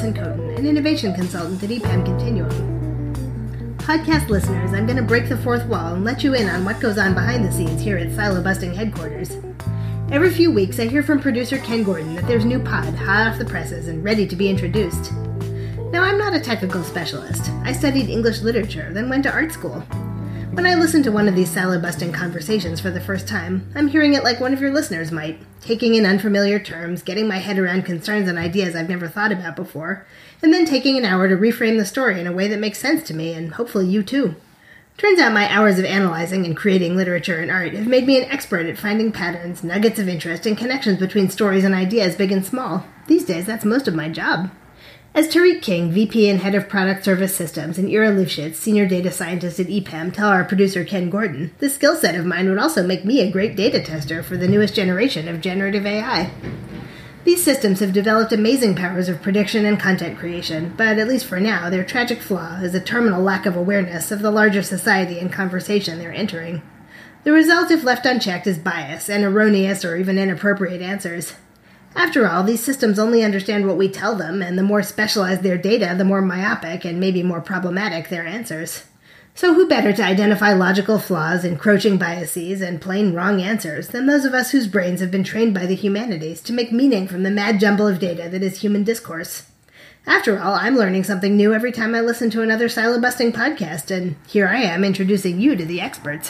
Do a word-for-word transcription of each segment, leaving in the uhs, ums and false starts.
Allison Coden, an innovation consultant at E P A M Continuum. Podcast listeners, I'm going to break the fourth wall and let you in on what goes on behind the scenes here at Silo Busting headquarters. Every few weeks, I hear from producer Ken Gordon that there's new pod hot off the presses and ready to be introduced. Now, I'm not a technical specialist. I studied English literature, then went to art school. When I listen to one of these silo-busting conversations for the first time, I'm hearing it like one of your listeners might, taking in unfamiliar terms, getting my head around concerns and ideas I've never thought about before, and then taking an hour to reframe the story in a way that makes sense to me, and hopefully you too. Turns out my hours of analyzing and creating literature and art have made me an expert at finding patterns, nuggets of interest, and connections between stories and ideas big and small. These days, that's most of my job. As Tariq King, V P and Head of Product Service Systems, and Ira Lifshitz, Senior Data Scientist at E P A M, tell our producer Ken Gordon, this skill set of mine would also make me a great data tester for the newest generation of generative A I. These systems have developed amazing powers of prediction and content creation, but at least for now, their tragic flaw is a terminal lack of awareness of the larger society and conversation they're entering. The result, if left unchecked, is bias and erroneous or even inappropriate answers. After all, these systems only understand what we tell them, and the more specialized their data, the more myopic and maybe more problematic their answers. So who better to identify logical flaws, encroaching biases, and plain wrong answers than those of us whose brains have been trained by the humanities to make meaning from the mad jumble of data that is human discourse? After all, I'm learning something new every time I listen to another silo-busting podcast, and here I am introducing you to the experts.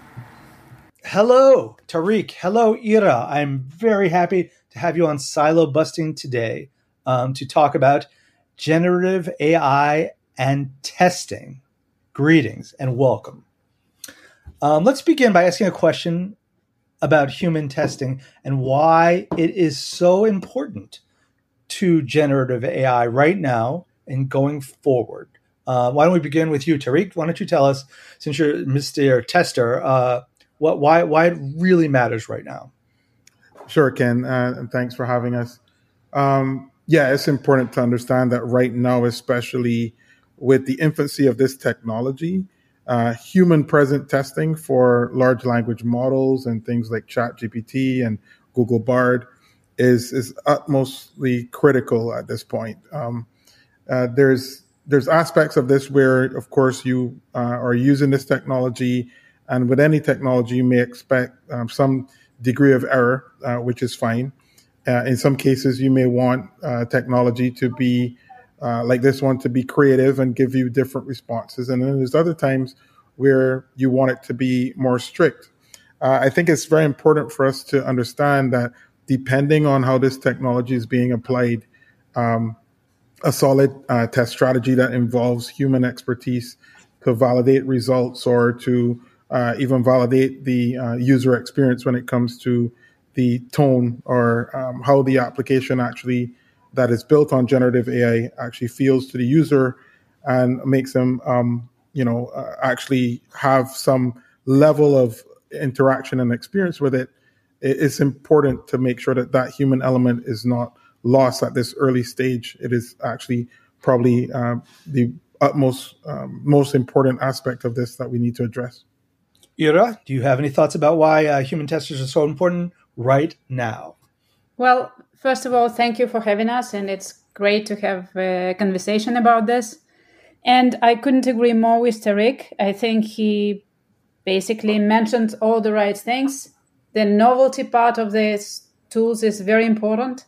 Hello, Tariq. Hello, Ira. I'm very happy to have you on Silo Busting today um, to talk about generative A I and testing. Greetings and welcome. Um, let's begin by asking a question about human testing and why it is so important to generative A I right now and going forward. Uh, why don't we begin with you, Tariq? Why don't you tell us, since you're Mister Tester, uh, what why why it really matters right now? Sure, Ken, uh, and thanks for having us. Um, yeah, it's important to understand that right now, especially with the infancy of this technology, uh, human-present testing for large language models and things like ChatGPT and Google Bard is is utmostly critical at this point. Um, uh, there's there's aspects of this where, of course, you uh, are using this technology, and with any technology, you may expect um, some degree of error, uh, which is fine. Uh, in some cases, you may want uh, technology to be uh, like this one, to be creative and give you different responses. And then there's other times where you want it to be more strict. Uh, I think it's very important for us to understand that depending on how this technology is being applied, um, a solid uh, test strategy that involves human expertise to validate results or to Uh, even validate the uh, user experience when it comes to the tone or um, how the application actually that is built on generative A I actually feels to the user and makes them, um, you know, uh, actually have some level of interaction and experience with it. It's important to make sure that that human element is not lost at this early stage. It is actually probably uh, the utmost, um, most important aspect of this that we need to address. Ira, do you have any thoughts about why uh, human testers are so important right now? Well, first of all, thank you for having us, and it's great to have a conversation about this. And I couldn't agree more with Tariq. I think he basically mentioned all the right things. The novelty part of these tools is very important.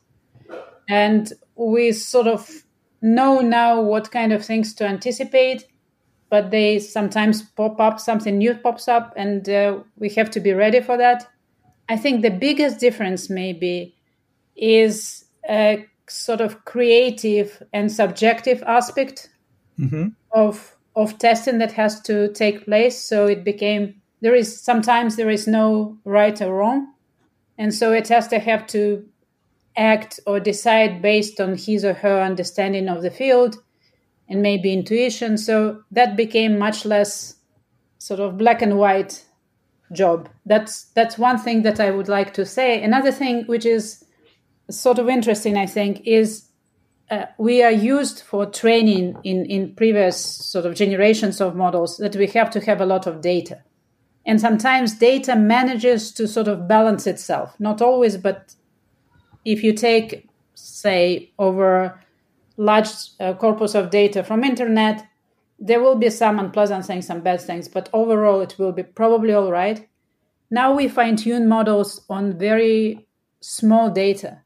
And we sort of know now what kind of things to anticipate, but they sometimes pop up, something new pops up, and uh, we have to be ready for that. I think the biggest difference maybe is a sort of creative and subjective aspect mm-hmm. of of testing that has to take place. So it became, there is, sometimes there is no right or wrong. And so a tester have to act or decide based on his or her understanding of the field and maybe intuition. So that became much less sort of black and white job. That's that's one thing that I would like to say. Another thing which is sort of interesting, I think, is uh, we are used for training in, in previous sort of generations of models that we have to have a lot of data. And sometimes data manages to sort of balance itself. Not always, but if you take, say, over large uh, corpus of data from internet, there will be some unpleasant things, some bad things, but overall it will be probably all right. Now we fine-tune models on very small data.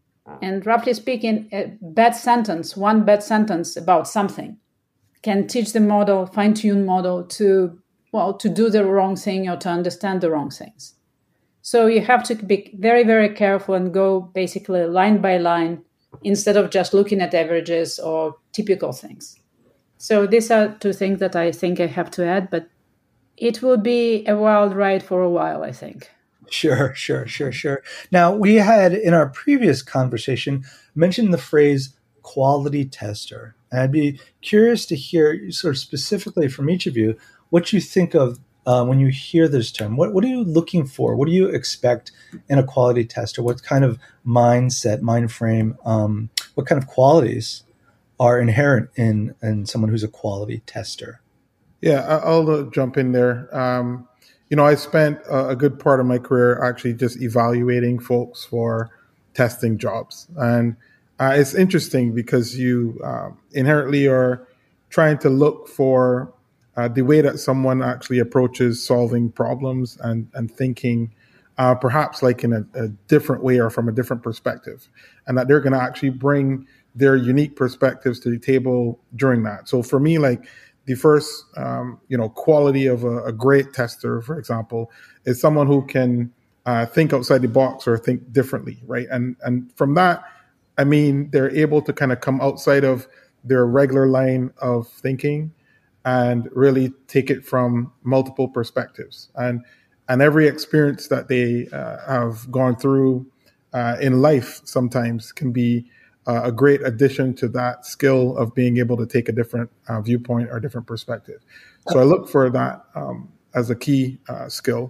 And roughly speaking, a bad sentence, one bad sentence about something can teach the model, fine-tune model to, well, to do the wrong thing or to understand the wrong things. So you have to be very, very careful and go basically line by line instead of just looking at averages or typical things. So these are two things that I think I have to add, but it will be a wild ride for a while, I think. Sure, sure, sure, sure. Now, we had in our previous conversation mentioned the phrase quality tester. And I'd be curious to hear sort of specifically from each of you what you think of uh, when you hear this term. What, what are you looking for? What do you expect in a quality tester? What kind of mindset, mind frame, um, what kind of qualities are inherent in, in someone who's a quality tester? Yeah, I'll uh, jump in there. Um, you know, I spent a, a good part of my career actually just evaluating folks for testing jobs. And uh, it's interesting because you um, inherently are trying to look for uh, the way that someone actually approaches solving problems and, and thinking uh, perhaps like in a, a different way or from a different perspective, and that they're going to actually bring their unique perspectives to the table during that. So for me, like, the first, um, you know, quality of a, a great tester, for example, is someone who can uh, think outside the box or think differently, right? And and from that, I mean, they're able to kind of come outside of their regular line of thinking and really take it from multiple perspectives. And and every experience that they uh, have gone through uh, in life sometimes can be Uh, a great addition to that skill of being able to take a different uh, viewpoint or different perspective. So I look for that um, as a key uh, skill.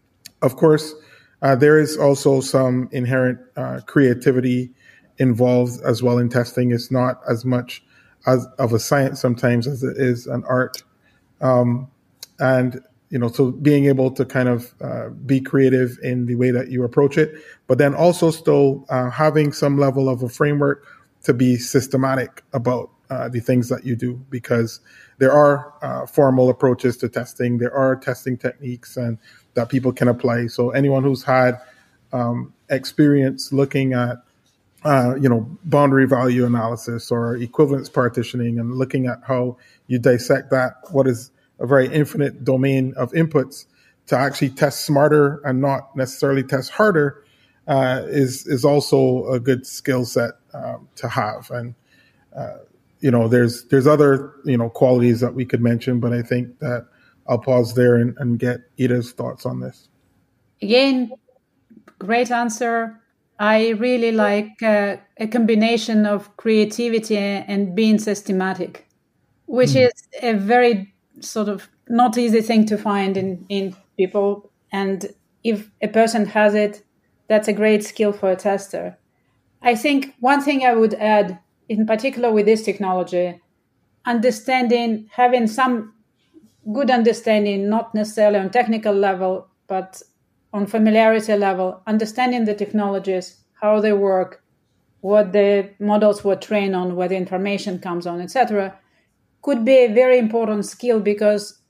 Of course, uh, there is also some inherent uh, creativity involved as well in testing. It's not as much as of a science sometimes as it is an art. Um, and you know, so being able to kind of uh, be creative in the way that you approach it, but then also still uh, having some level of a framework to be systematic about uh, the things that you do, because there are uh, formal approaches to testing. There are testing techniques and that people can apply. So anyone who's had um, experience looking at, uh, you know, boundary value analysis or equivalence partitioning and looking at how you dissect that, what is a very infinite domain of inputs to actually test smarter and not necessarily test harder uh, is is also a good skill set um, to have. And uh, you know, there's there's other you know qualities that we could mention, but I think that I'll pause there and, and get Ida's thoughts on this. Again, great answer. I really like uh, a combination of creativity and being systematic, which mm. is a very sort of not easy thing to find in, in people. And if a person has it, that's a great skill for a tester. I think one thing I would add, in particular with this technology, understanding, having some good understanding, not necessarily on technical level, but on familiarity level, understanding the technologies, how they work, what the models were trained on, where the information comes on, et cetera, could be a very important skill, because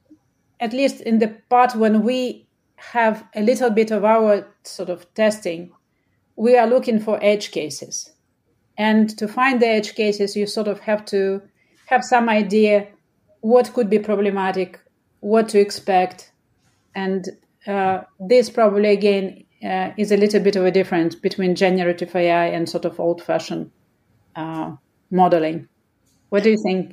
at least in the part when we have a little bit of our sort of testing, we are looking for edge cases. And to find the edge cases, you sort of have to have some idea what could be problematic, what to expect. And uh, this probably, again, uh, is a little bit of a difference between generative A I and sort of old-fashioned uh, modeling. What do you think?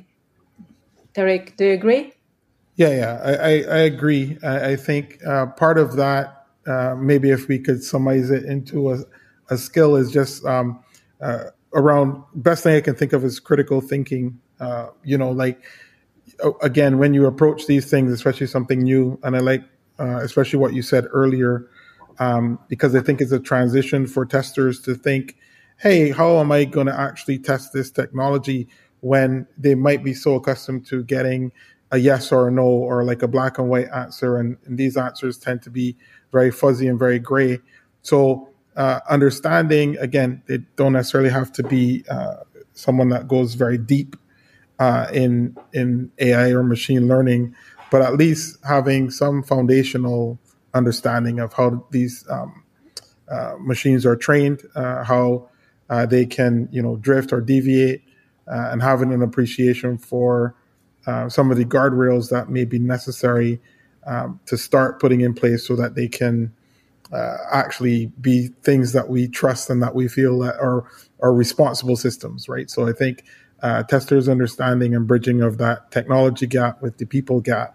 Tarek, do you agree? Yeah, yeah, I, I, I agree. I, I think uh, part of that, uh, maybe if we could summarize it into a, a skill, is just um, uh, around, best thing I can think of is critical thinking. Uh, you know, like, again, when you approach these things, especially something new, and I like uh, especially what you said earlier, um, because I think it's a transition for testers to think, hey, how am I going to actually test this technology, when they might be so accustomed to getting a yes or a no, or like a black and white answer. And, and these answers tend to be very fuzzy and very gray. So uh, understanding, again, they don't necessarily have to be uh, someone that goes very deep uh, in in A I or machine learning, but at least having some foundational understanding of how these um, uh, machines are trained, uh, how uh, they can, you know, drift or deviate, uh, and having an appreciation for uh, some of the guardrails that may be necessary um, to start putting in place so that they can uh, actually be things that we trust and that we feel that are, are responsible systems, right? So I think uh, testers' understanding and bridging of that technology gap with the people gap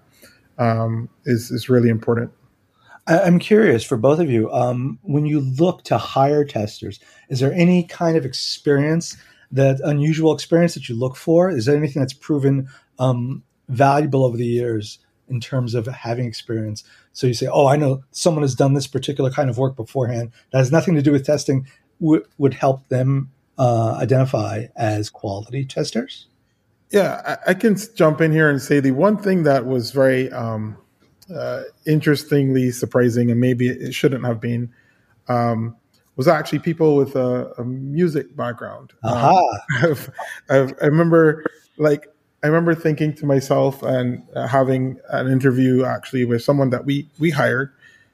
um, is, is really important. I'm curious for both of you, um, when you look to hire testers, is there any kind of experience, that unusual experience that you look for? Is there anything that's proven um, valuable over the years in terms of having experience? So you say, oh, I know someone has done this particular kind of work beforehand that has nothing to do with testing, w- would help them uh, identify as quality testers? Yeah, I, I can jump in here and say the one thing that was very um, uh, interestingly surprising, and maybe it shouldn't have been, um, was actually people with a, a music background. Aha. Um, I've, I've, I remember, like, I remember thinking to myself and uh, having an interview actually with someone that we we hired.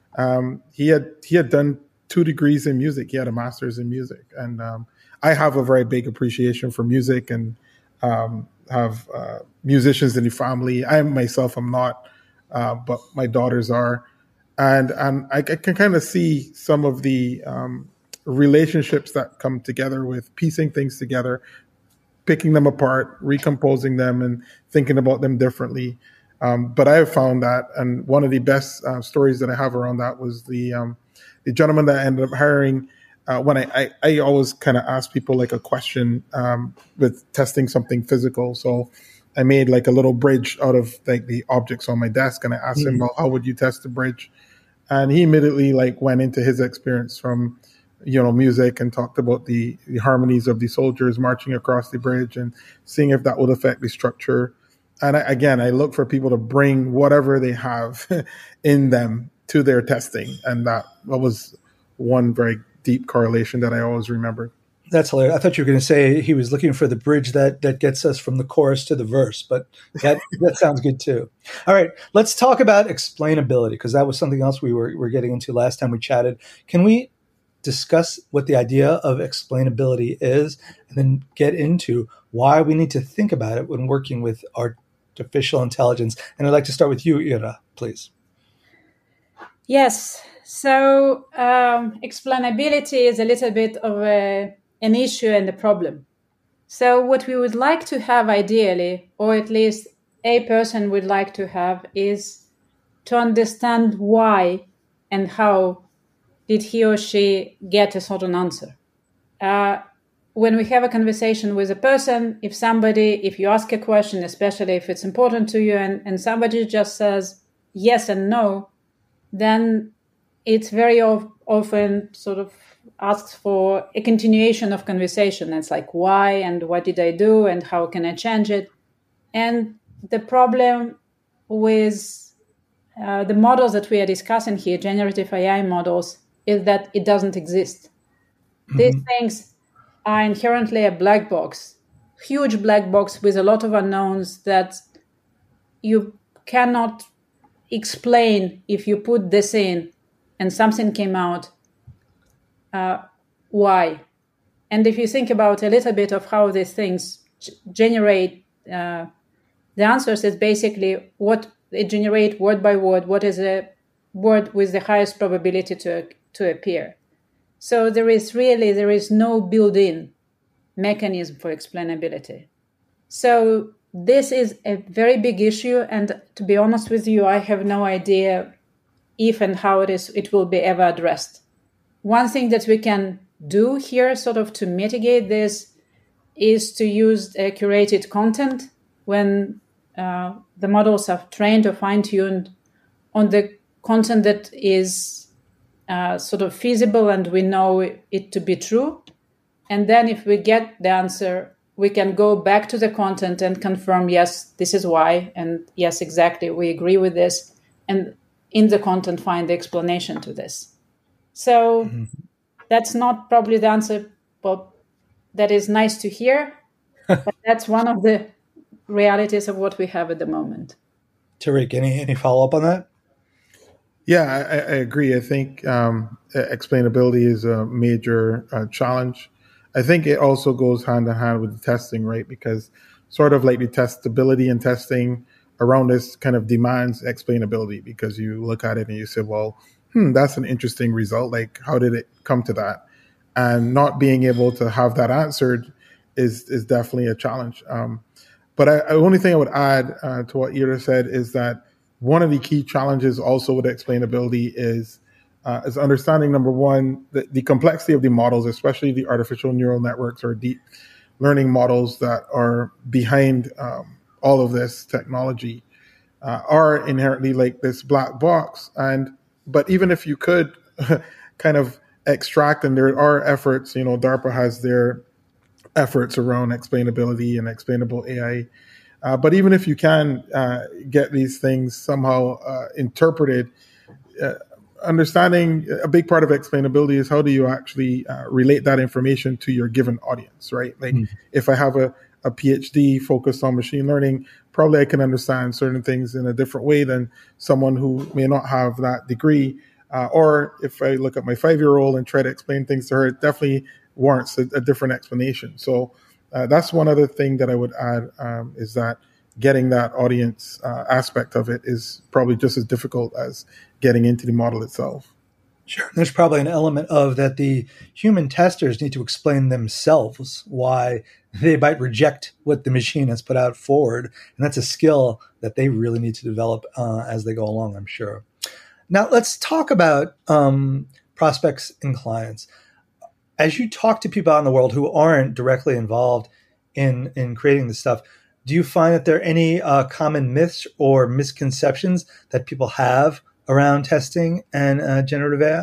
Um, he had he had done two degrees in music. He had a master's in music, and um, I have a very big appreciation for music and um, have uh, musicians in the family. I myself am not, uh, but my daughters are. And and I, I can kind of see some of the um, relationships that come together with piecing things together, picking them apart, recomposing them, and thinking about them differently. Um, but I have found that, and one of the best uh, stories that I have around that was the um, the gentleman that I ended up hiring. Uh, when I, I, I always kind of ask people like a question um, with testing something physical. So I made like a little bridge out of like the objects on my desk, and I asked mm-hmm. him, well, how would you test the bridge? And he immediately like went into his experience from, you know, music and talked about the, the harmonies of the soldiers marching across the bridge and seeing if that would affect the structure. And I, again, I look for people to bring whatever they have in them to their testing. And that, that was one very deep correlation that I always remembered. That's hilarious. I thought you were going to say he was looking for the bridge that that gets us from the chorus to the verse, but that that sounds good too. All right, let's talk about explainability, because that was something else we were, were getting into last time we chatted. Can we discuss what the idea of explainability is, and then get into why we need to think about it when working with artificial intelligence? And I'd like to start with you, Ira, please. Yes. So um, explainability is a little bit of a an issue and a problem. So what we would like to have ideally, or at least a person would like to have, is to understand why and how did he or she get a certain answer. Uh, when we have a conversation with a person, if somebody, if you ask a question, especially if it's important to you, and, and somebody just says yes and no, then it's very of, often sort of asks for a continuation of conversation. It's like, why and what did I do and how can I change it? And the problem with uh, the models that we are discussing here, generative A I models, is that it doesn't exist. Mm-hmm. These things are inherently a black box, huge black box with a lot of unknowns that you cannot explain if you put this in and something came out. Uh, why? And if you think about a little bit of how these things g- generate uh, the answers, it's basically what they generate word by word, what is a word with the highest probability to to appear. So there is really, there is no built-in mechanism for explainability. So this is a very big issue, and to be honest with you, I have no idea if and how it is it will be ever addressed. One thing that we can do here sort of to mitigate this is to use uh, curated content when uh, the models are trained or fine-tuned on the content that is uh, sort of feasible and we know it to be true. And then if we get the answer, we can go back to the content and confirm, yes, this is why, and yes, exactly, we agree with this. And in the content, find the explanation to this. So mm-hmm. that's not probably the answer, but that is nice to hear. But that's one of the realities of what we have at the moment. Tariq, any, any follow-up on that? Yeah, I, I agree. I think um, explainability is a major uh, challenge. I think it also goes hand in hand with the testing, right? Because sort of like the testability and testing around this kind of demands explainability, because you look at it and you say, well, hmm, that's an interesting result. Like, how did it come to that? And not being able to have that answered is is definitely a challenge. Um, but I, the only thing I would add uh, to what Ira said is that one of the key challenges also with explainability is uh, is understanding, number one, the, the complexity of the models, especially the artificial neural networks or deep learning models that are behind um, all of this technology uh, are inherently like this black box. And but even if you could kind of extract, and there are efforts, you know, DARPA has their efforts around explainability and explainable A I. Uh, but even if you can uh, get these things somehow uh, interpreted, uh, understanding a big part of explainability is how do you actually uh, relate that information to your given audience, right? Like mm-hmm. if I have a, a PhD focused on machine learning, probably I can understand certain things in a different way than someone who may not have that degree. Uh, or if I look at my five-year-old and try to explain things to her, it definitely warrants a, a different explanation. So uh, that's one other thing that I would add um, is that getting that audience uh, aspect of it is probably just as difficult as getting into the model itself. Sure. There's probably an element of that the human testers need to explain themselves why they might reject what the machine has put out forward. And that's a skill that they really need to develop uh, as they go along, I'm sure. Now, let's talk about um, prospects and clients. As you talk to people out in the world who aren't directly involved in, in creating this stuff, do you find that there are any uh, common myths or misconceptions that people have around testing and uh, generative A I?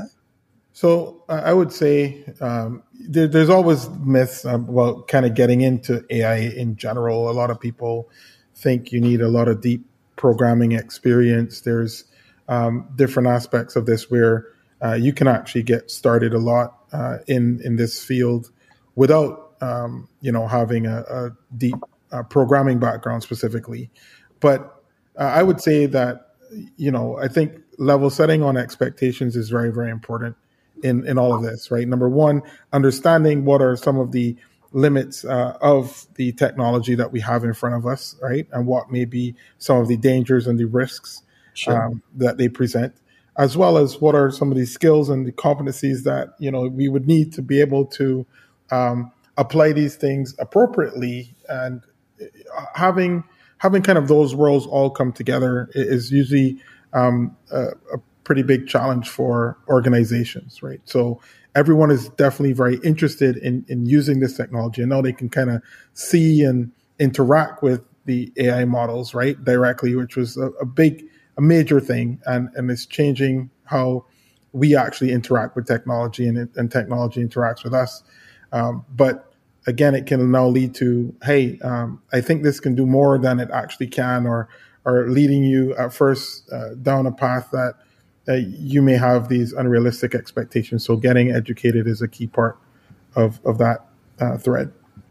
So uh, I would say um, there, there's always myths about kind of getting into A I in general. A lot of people think you need a lot of deep programming experience. There's um, different aspects of this where uh, you can actually get started a lot uh, in in this field without um, you know having a, a deep uh, programming background specifically. But uh, I would say that you know I think level setting on expectations is very, very important in in all of this, right? Number one, understanding what are some of the limits uh, of the technology that we have in front of us, right? And what may be some of the dangers and the risks Sure. um, that they present, as well as what are some of the skills and the competencies that, you know, we would need to be able to um, apply these things appropriately. And having having kind of those roles all come together is usually um, a, a pretty big challenge for organizations, right? So everyone is definitely very interested in, in using this technology, and now they can kind of see and interact with the A I models, right, directly, which was a, a big, a major thing, and, and it's changing how we actually interact with technology, and, it, and technology interacts with us. Um, but again, it can now lead to, hey, um, I think this can do more than it actually can, or or leading you at first uh, down a path that uh, you may have these unrealistic expectations. So getting educated is a key part of, of that uh, thread.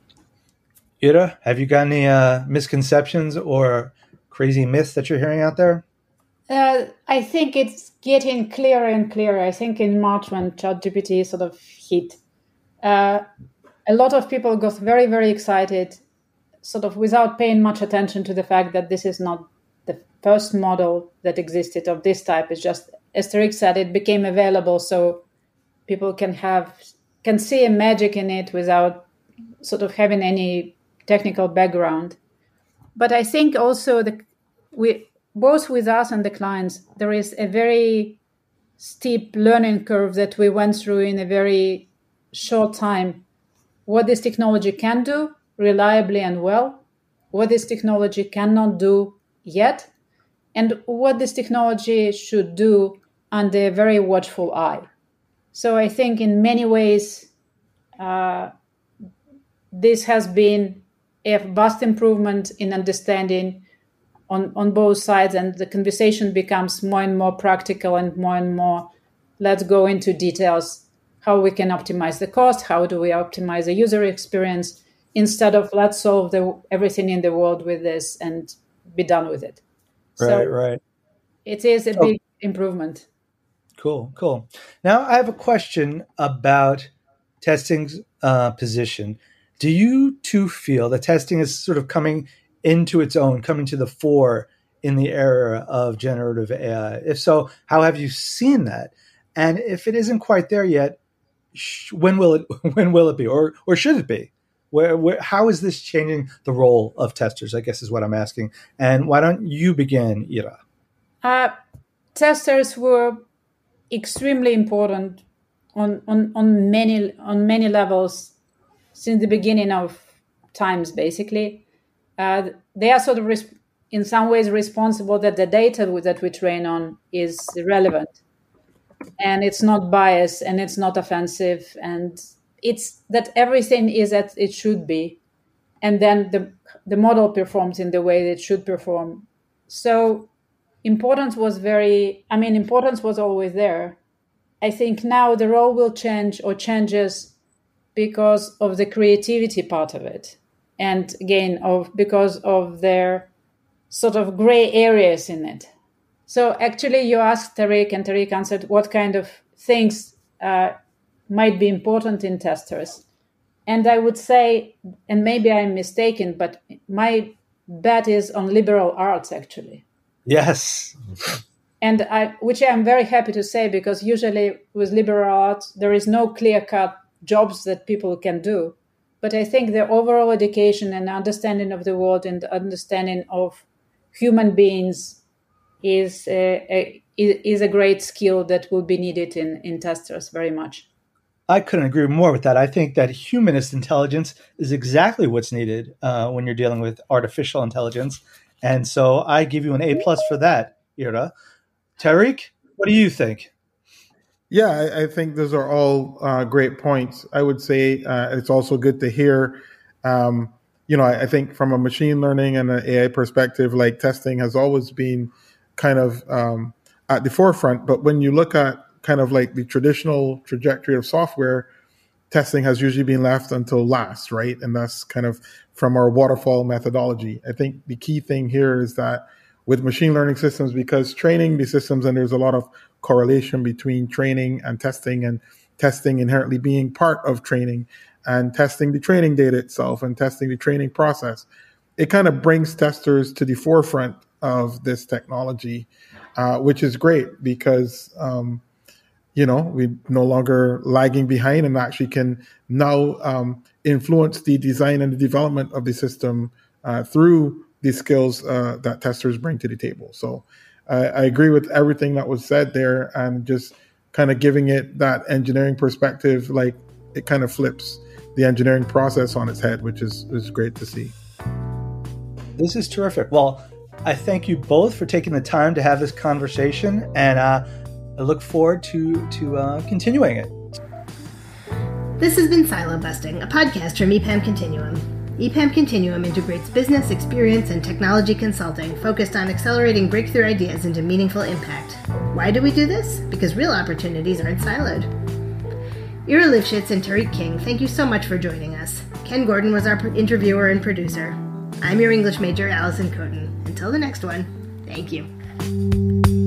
Ira, have you got any uh, misconceptions or crazy myths that you're hearing out there? Uh, I think it's getting clearer and clearer. I think in March when ChatGPT sort of hit, uh, a lot of people got very, very excited, sort of without paying much attention to the fact that this is not the first model that existed of this type. It's just, as Tariq said, it became available so people can have can see a magic in it without sort of having any technical background. But I think also the we both with us and the clients, there is a very steep learning curve that we went through in a very short time. What this technology can do reliably and well, what this technology cannot do yet, and what this technology should do under a very watchful eye. So I think in many ways, uh, this has been a vast improvement in understanding on, on both sides, and the conversation becomes more and more practical and more and more, let's go into details, how we can optimize the cost, how do we optimize the user experience, instead of let's solve the, everything in the world with this and be done with it. Right, so right. It is a So, big improvement. cool, cool. Now I have a question about testing's uh, position. Do you too feel that testing is sort of coming into its own, coming to the fore in the era of generative A I? If so, how have you seen that? And if it isn't quite there yet, sh- when will it when will it be, or or should it be? Where, where how is this changing the role of testers, I guess is what I'm asking. And why don't you begin, Ira? Uh, testers were extremely important on, on, on many on many levels since the beginning of times, basically. Uh, they are sort of, res- in some ways, responsible that the data that we train on is relevant. And it's not biased, and it's not offensive, and it's that everything is as it should be. And then the, the model performs in the way that it should perform. So importance was very, I mean, importance was always there. I think now the role will change or changes because of the creativity part of it. And again, of because of their sort of gray areas in it. So actually you asked Tariq, and Tariq answered what kind of things uh, might be important in testers. And I would say, and maybe I'm mistaken, but my bet is on liberal arts, actually. Yes. And I, which I'm very happy to say, because usually with liberal arts, there is no clear-cut jobs that people can do. But I think the overall education and understanding of the world and understanding of human beings is a, a, is a great skill that will be needed in, in testers very much. I couldn't agree more with that. I think that humanist intelligence is exactly what's needed uh, when you're dealing with artificial intelligence. And so I give you an A plus for that, Ira. Tariq, what do you think? Yeah, I, I think those are all uh, great points. I would say uh, it's also good to hear, um, you know, I, I think from a machine learning and an A I perspective, like testing has always been kind of um, at the forefront. But when you look at kind of like the traditional trajectory of software, testing has usually been left until last, right? And that's kind of from our waterfall methodology. I think the key thing here is that with machine learning systems, because training the systems, and there's a lot of correlation between training and testing, and testing inherently being part of training, and testing the training data itself and testing the training process, it kind of brings testers to the forefront of this technology, uh, which is great because, um, you know, we're no longer lagging behind and actually can now um, influence the design and the development of the system uh, through the skills uh, that testers bring to the table. So uh, I agree with everything that was said there, and just kind of giving it that engineering perspective, like it kind of flips the engineering process on its head, which is, is great to see. This is terrific. Well, I thank you both for taking the time to have this conversation, and uh, I look forward to, to uh, continuing it. This has been Silo Busting, a podcast from E PAM Continuum. E PAM Continuum integrates business, experience, and technology consulting focused on accelerating breakthrough ideas into meaningful impact. Why do we do this? Because real opportunities aren't siloed. Ira Lifshitz and Tariq King, thank you so much for joining us. Ken Gordon was our interviewer and producer. I'm your English major, Allison Coden. Until the next one, thank you.